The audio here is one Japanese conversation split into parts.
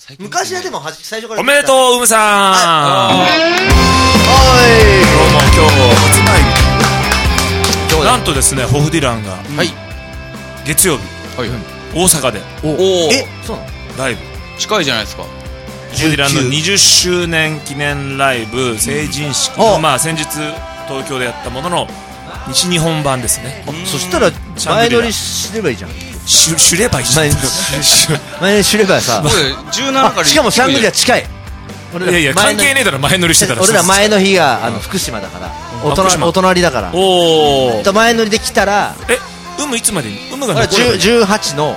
昔はでも最初からおめでとう、うむさん。 どうも今日初参り。 なんとですね、ホフディランが、 はい。 月曜日、 はいはい。 大阪で、 そうなの？ ライブ。 近いじゃないですか。 ホフディランの20周年記念ライブ、成人式の、先日、東京でやったものの、西日本版ですね。 そしたら、前乗りすればいいじゃん。 シュレバイ前乗りすればさ。 17からしかもシャングリラ近い。 いやいや、関係ねえだろ、前乗りしてたら。 俺ら前の日が福島だから、お隣だから。 おー。 前乗りで来たら、 いつまでにが 18の、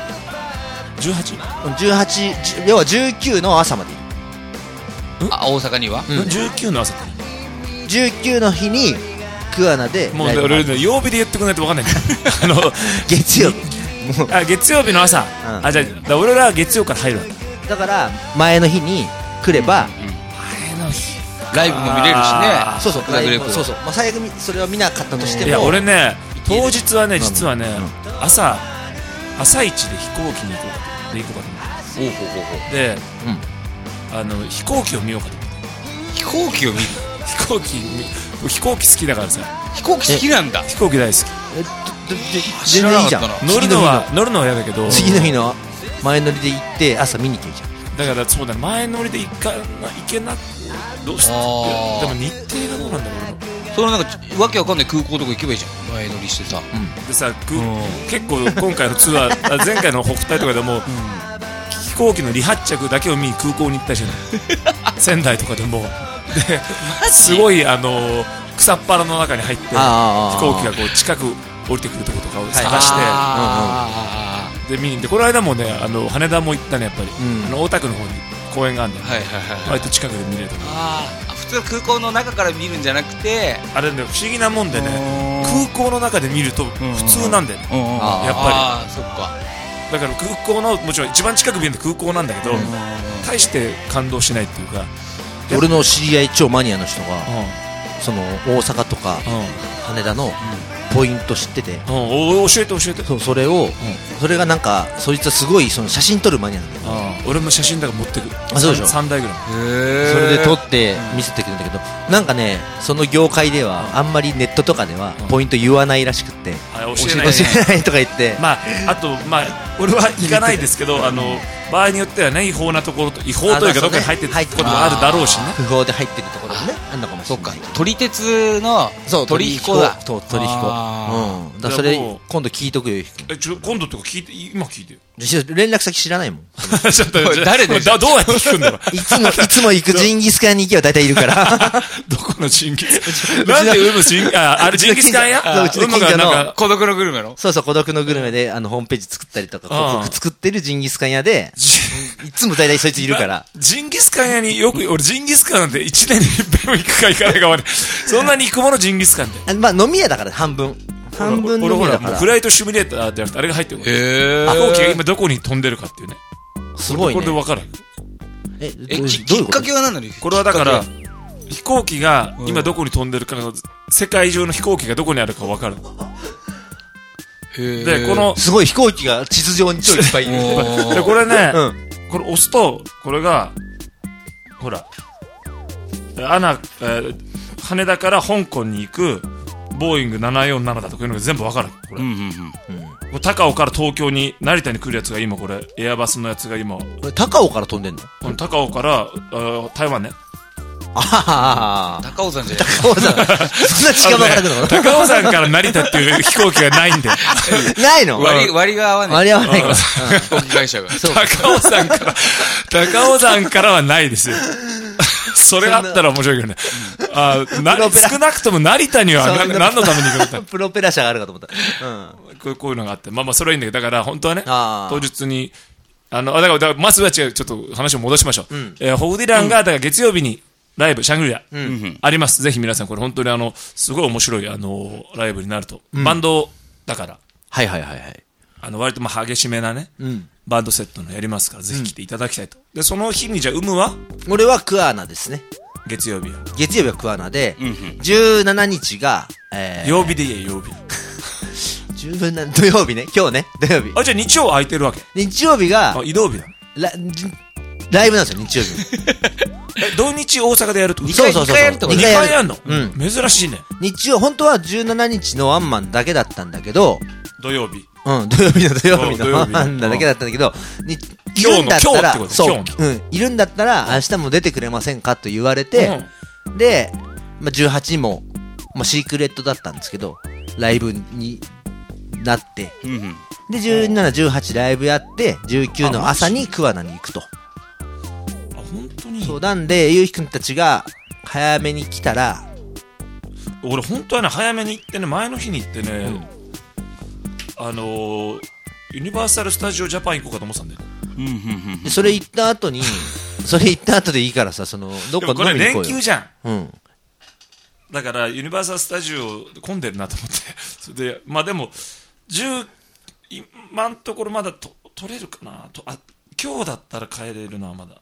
18？ 要は19の朝まで。 大阪には 19の朝って 19の日に、クアナで。 もう俺ね、曜日で言ってくれないと分かんないんだよ。 月曜日。 月曜日の朝。じゃあ、俺らは月曜から入るわけ。 だから、前の日に来れば、 前の日。 ライブも見れるしね。 そうそう、最悪それを見なかったとしても。 いや、俺ね、当日はね、実はね、朝一で飛行機に行こうかと思って。で、飛行機を見ようかと思って。 飛行機を見る？ 飛行機好きだからさ。 飛行機好きなんだ。 飛行機大好き。 全然いいじゃん。 乗るのは嫌だけど、 次の日の前乗りで行って朝見に行けるじゃん。 だからそうだね、前乗りで行けなくどうして。でも日程がどうなんだろう。 そのなんかわけわかんない空港とか行けばいいじゃん、前乗りしてさ。 でさ、結構今回のツアー前回の北海とかでも飛行機の離発着だけを見に空港に行ったじゃない。仙台とかでもですごい草っぱらの中に入って飛行機がこう近く降りてくるとことかを探してで見に行って、この間もね羽田も行ったね、やっぱり大田区の方に公園があるんだよね。割と近くで見れると。 普通空港の中から見るんじゃなくて、 あれね、不思議なもんでね、空港の中で見ると普通なんだよね、やっぱり。 そっか。 だから空港の、もちろん一番近く見ると空港なんだけど、大して感動しないっていうか。 俺の知り合い超マニアの人が、その大阪とか羽田のポイント知ってて、 教えて。 そうそれがなんかそいつはすごいその写真撮るマニアなんだよ。 俺も写真だから持ってく。 そうでしょ。 3台ぐらい。 それで撮って見せてくれるんだけど、なんかね、その業界ではあんまりネットとかではポイント言わないらしくって、 教えないとか言って、 あと俺は行かないですけど、場合によってはね、違法なところと違法というかどっかに入ってることもあるだろうしね。 不法で入ってるところもね、あんのかもしれない。 そっか、撮り鉄の取引だ。 取引。だそれ今度聞いとくよ。 今度とか今聞いてよ。 連絡先知らないもん。 ちょっと誰でどうやって聞くんだろう。 いつも行くジンギスカンに行けば大体いるから。 どこのジンギスカン？なんであれジンギスカンや？ うちの近所の孤独のグルメの。 そう孤独のグルメでホームページ作ったりとか広告作ってるジンギスカン屋で、いつも大体そいついるから。 ジンギスカン屋に俺ジンギスカンなんて1年に1回も行くか行かないかまで。そんなに行くものジンギスカンで。 飲み屋だから半分飲み屋だから。 フライトシミュレーターってやつあれが入ってる。飛行機が今どこに飛んでるかっていうね。 すごいね。 これで分かる。 きっかけは何なの？ これはだから飛行機が今どこに飛んでるかの、世界中の飛行機がどこにあるか分かる。でこのすごい飛行機が地図上に超いっぱいいる。 でこれね、これ押すとこれがほら羽田から香港に行くボーイング747だとかいうのが全部わかる。これ高尾から東京に成田に来るやつが今これエアバスのやつが今高尾から飛んでんの？ 高尾から台湾ね。 高尾山じゃない？ 高尾山そんな近場から来るの？ 高尾山から成田っていう飛行機がないんで。 ないの？ 割が合わない。 割り合わないから。 飛行機会社が。 高尾山からはないですよ。それあったら面白いけどね。少なくとも成田には何のために行くの？ プロペラ車があるかと思った。 こういうのがあって、それはいいんだけど、だから本当はね、当日にだからまずは違う、ちょっと話を戻しましょう。ホフディランがだから月曜日にライブシャングリラあります。ぜひ皆さんこれ本当にすごい面白いライブになると。バンドだから。割と激しめなね、バンドセットのやりますから、ぜひ来ていただきたいと。で、その日にじゃあ、は俺はクアーナですね。 月曜日はクアーナで、17日が、 曜日でいいよ、曜日。 土曜日ね、今日ね、土曜日。 じゃあ日曜空いてるわけ？ 日曜日が、 移動日だ。 ライブなんですよ、日曜日。 土日大阪でやるってこと？ そうそうそう。 2回やんの？ うん。 珍しいね。 日曜、本当は17日のワンマンだけだったんだけど、 土曜日。 うん、土曜日のワンマンだけだったんだけど、いるんだったら、そう、いるんだったら、明日も出てくれませんかと言われて、で、まあ、18も、まあ、シークレットだったんですけど、ライブになって、で、17、18ライブやって、19の朝に桑名に行くと。 本当に？ そう、なんで、ゆうひくんたちが、早めに来たら、 俺本当はね、早めに行ってね、前の日に行ってね、ユニバーサル・スタジオ・ジャパン行こうかと思ってたんだよ。 でそれ行った後に、でいいからさ、どっか飲みに行こうよ。 これ連休じゃん。 うん。 だから、ユニバーサル・スタジオ混んでるなと思って。それで、まあでも、今のところまだ取れるかなと。今日だったら帰れるな、まだ。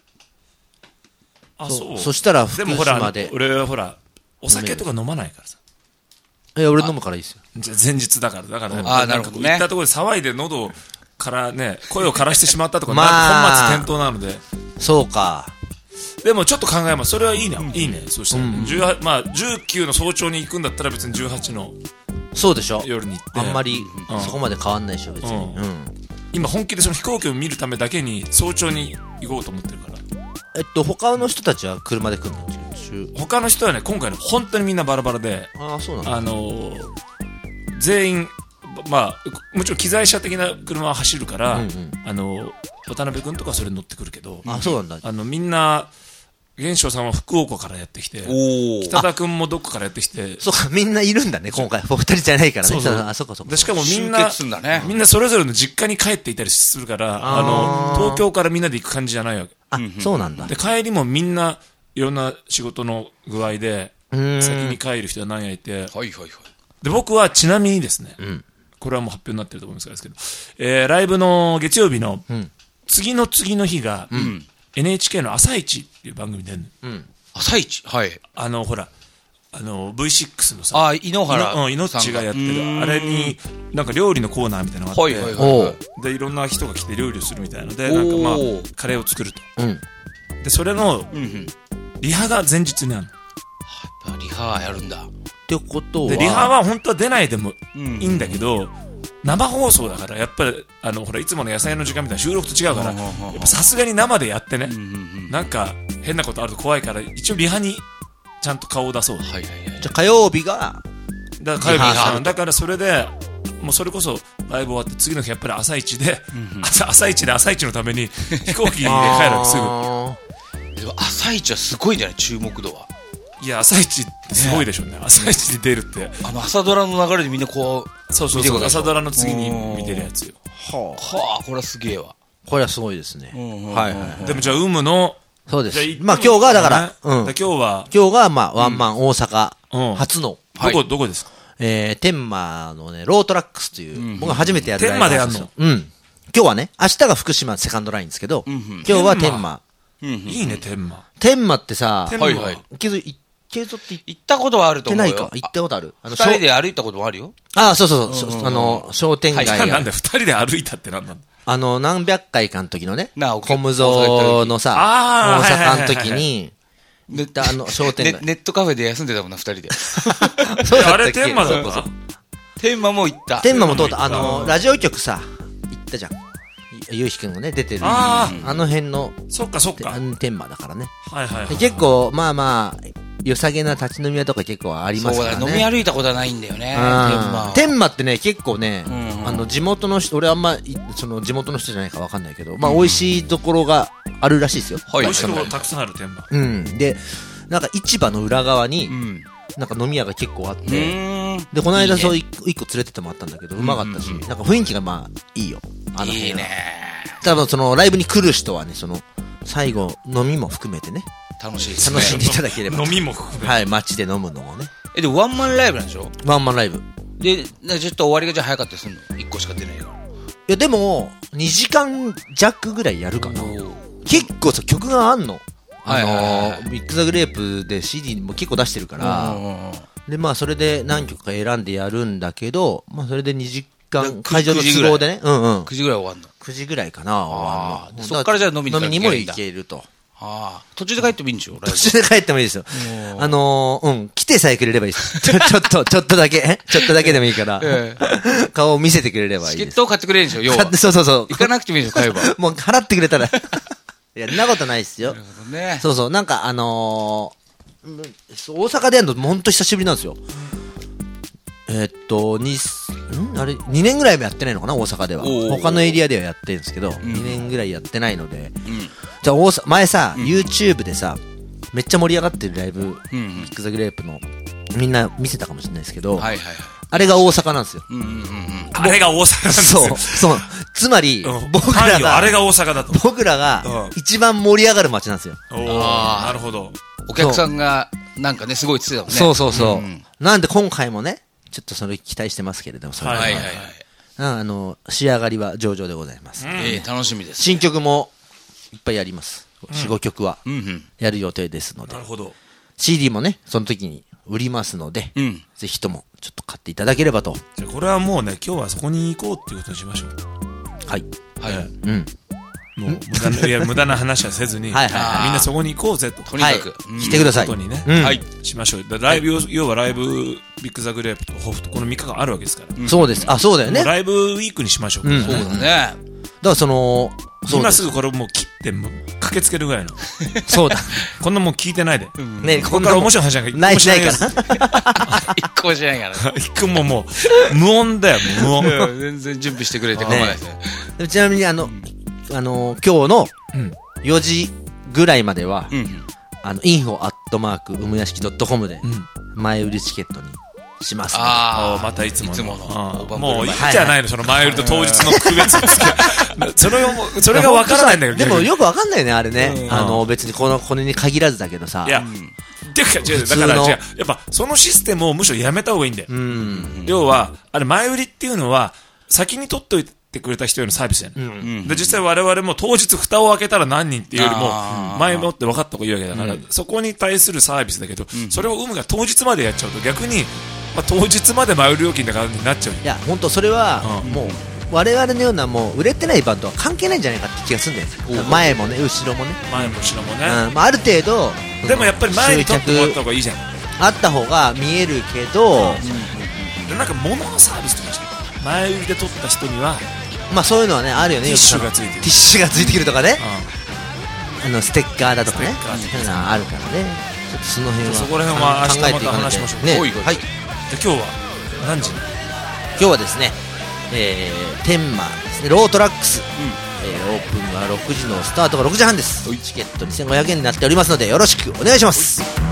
そう。 そしたら、 でもほら、俺はほら、お酒とか飲まないからさ。 俺飲むからいいですよ。 じゃ前日だから、 なるほどね。 行ったところで騒いで喉からね、声を枯らしてしまったとか、本末転倒なので。 そうか。 でもちょっと考えます。それはいいね。いいね。そしたら、まあ、19の早朝に行くんだったら別に18のそうでしょ。 夜に行って。 あんまりそこまで変わんないでしょ、別に。 今本気でその飛行機を見るためだけに早朝に行こうと思ってるから。 他の人たちは車で来るの？ 他の人はね、今回ね、本当にみんなバラバラで、 そうなんだ。 全員、まあ、もちろん機材車的な車は走るから、渡辺君とかそれ乗ってくるけど、 そうなんだ。 みんな、玄翔さんは福岡からやってきて、北田君もどっかからやってきて、 そうか、みんないるんだね、今回。2人じゃないからね。そうか。 で、しかもみんなそれぞれの実家に帰っていたりするから、東京からみんなで行く感じじゃないわけ。 そうなんだ。 で、帰りもみんないろんな仕事の具合で、先に帰る人は何やいて、で、僕はちなみにですね、これはもう発表になってると思うんですけど、ライブの月曜日の次の次の日が、NHK の朝一っていう番組で、 朝一？はい。 ほら、V6 のさ、 井ノ原いのっちがやってる、あれに、なんか料理のコーナーみたいなのがあって、で、いろんな人が来て料理をするみたいなので、なんかまあ、カレーを作ると。で、それの、リハが前日にあるの。リハやるんだ。 ってことは。 で、リハは本当は出ないでもいいんだけど、生放送だから、やっぱり、ほら、いつもの野菜の時間みたいな収録と違うから、さすがに生でやってね、なんか変なことあると怖いから、一応リハにちゃんと顔を出そう。 じゃあ火曜日が、 だからそれで、もうそれこそライブ終わって次の日やっぱり朝一で、朝一のために飛行機で帰るわけすぐ。 でも朝一はすごいんじゃない？注目度は。 いや、朝一ってすごいでしょうね。朝一で出るって。 朝ドラの流れでみんなこう。 そう、朝ドラの次に見てるやつよ。 はあ、これはすげえわ。 これはすごいですね。 でもじゃあ、有そうです。まあ今日が、だから、 今日が、まあ、ワンマン大阪初の。 どこですか？ 天満のね、ロートラックスという、僕が初めてやるライブ。 天満でやるの？ 今日はね、明日が福島セカンドラインですけど、今日は天満。 いいね、天満。 天満ってさ、 行ったことはあると思うよ。 行ったことある。 二人で歩いたこともあるよ。 そう。商店街。 なんで二人で歩いたってなんだ何百回かの時のね、コムゾのさ、大阪の時に、行った商店街。 ネットカフェで休んでたもんな、二人で。 あれ天満だった。 天満も行った。 天満も通った。ラジオ局さ、行ったじゃん。ゆうひくんがね、出てる。あの辺の、 そっか。 天満だからね。 はい。 結構、まあ、良さげな立ち飲み屋とか結構ありますからね。 そうだ、飲み歩いたことはないんだよね。 天満ってね、結構ね、地元の人、俺あんま、地元の人じゃないかわかんないけど、まあ、美味しいところがあるらしいですよ。 美味しいところたくさんある、天満。 で、なんか市場の裏側に、なんか飲み屋が結構あって、で、この間そう一個連れてってもらったんだけど、うまかったし、なんか雰囲気がまあ、いいよ。 いいね。 多分ライブに来る人はね、最後、飲みも含めてね。 楽しいですね。 楽しんでいただければ。 飲みも含めて。 はい、街で飲むのもね。 で、ワンマンライブなんでしょ？ ワンマンライブ。 で、ちょっと終わりがじゃあ早かったりするの？1個しか出ないから。いや、でも、2時間弱ぐらいやるかな。結構さ、曲があんの。ビッグザグレープで CD も結構出してるから、で、まあ、それで何曲か選んでやるんだけど、まあ、それで2時間、会場の都合でね。 9時ぐらい終わんの。 9時ぐらいかな、終わるの。 そっからじゃあ飲みにも行けると。 途中で帰ってもいいんでしょ？ 途中で帰ってもいいですよ。来てさえくれればいいです。ちょっとだけでもいいから、顔を見せてくれればいいです。 チケットを買ってくれるんでしょ、要は。 そう。 行かなくてもいいでしょ、買えば。 もう払ってくれたら。いや、そんなことないっすよ。 なるほどね。 そう、なんか大阪でやるのほんと久しぶりなんですよ。2年ぐらいもやってないのかな、大阪では。他のエリアではやってるんですけど、2年ぐらいやってないので。じゃあ前さ、YouTube でさ、めっちゃ盛り上がってるライブ、ビッグザグレープの、みんな見せたかもしれないですけど、あれが大阪なんですよ。 あれが大阪なんですよ。 そう。つまり、僕らが、 あれが大阪だと。 僕らが、一番盛り上がる街なんですよ。 なるほど。 お客さんが、なんかね、すごい言ってたもんね。 そう。なんで今回もね、ちょっとそれ期待してますけれども、仕上がりは上々でございます。 楽しみです。 新曲もいっぱいやります。4、5曲はやる予定ですので。 なるほど。 CD もね、その時に売りますので、ぜひともちょっと買っていただければと。 じゃあこれはもうね、今日はそこに行こうっていうことにしましょう。 はい。 もう無駄な話はせずに、みんなそこに行こうぜと。 とにかく。 来てください。 ことにね、しましょう。要はライブ、ビッグザグレープとホフト、この3日間あるわけですから。 そうです。そうだよね。 ライブウィークにしましょう。 そうだね。 だから今すぐこれもう切って駆けつけるぐらいの。 そうだ。 こんなもん聞いてないで。 ね、 こんな面白い話なんかないから。 一個もしないから。 一個ももう、無音だよ、無音。 全然準備してくれて構わないですね。 ちなみに今日の4時ぐらいまでは、info@ うむやしき .com で、前売りチケットにします。 またいつもの。 もういいじゃないの、その前売りと当日の区別つけ。それが分からないんだけど。 でもよく分かんないよね、あれね。別にこれに限らずだけどさ。 いや、っていうか違う、だからやっぱそのシステムをむしろやめた方がいいんだよ。要は、あれ前売りっていうのは、先に取っといてくれた人へのサービスやね。で、実際我々も当日蓋を開けたら何人っていうよりも、前もって分かった方がいいわけだから、そこに対するサービスだけど、それをが当日までやっちゃうと逆に、当日まで前売り料金だからになっちゃう。 いや、本当それは、もう、我々のようなもう売れてないバンドは関係ないんじゃないかって気がするんだよ。前もね、後ろもね。 前も後ろもね。 ある程度、 でもやっぱり前に取ってもらった方がいいじゃん。 あった方が見えるけど、 なんか物のサービスとかして、前売りで取った人には、 そういうのはね、あるよね。 ティッシュがついてる。 ティッシュがついてくるとかね。ステッカーだとかね。そういうのはあるからね。ちょっとその辺は。 そこら辺は明日また話しましょう。 ね。はい。 今日は何時？ 今日はですね、天満ですね、ロートラックス。オープンは6時のスタートが6時半です。チケット2500円になっておりますので、よろしくお願いします。